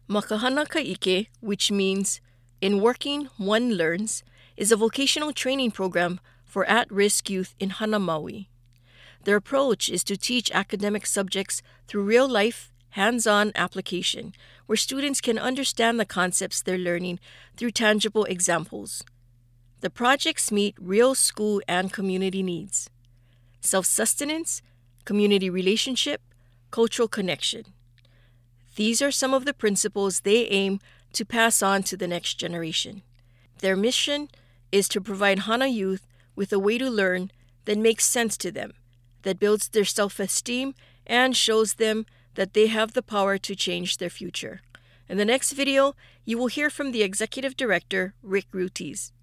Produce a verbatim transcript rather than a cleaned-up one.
Makahana Ka'ike, which means in working, one learns, is a vocational training program for at-risk youth in Hana, Maui. Their approach is to teach academic subjects through real-life, hands-on application, where students can understand the concepts they're learning through tangible examples. The projects meet real school and community needs: self-sustenance, community relationship, cultural connection. These are some of the principles they aim to pass on to the next generation. Their mission is to provide Hana youth with a way to learn that makes sense to them, that builds their self-esteem and shows them that they have the power to change their future. In the next video, you will hear from the Executive Director, Rick Rutiz.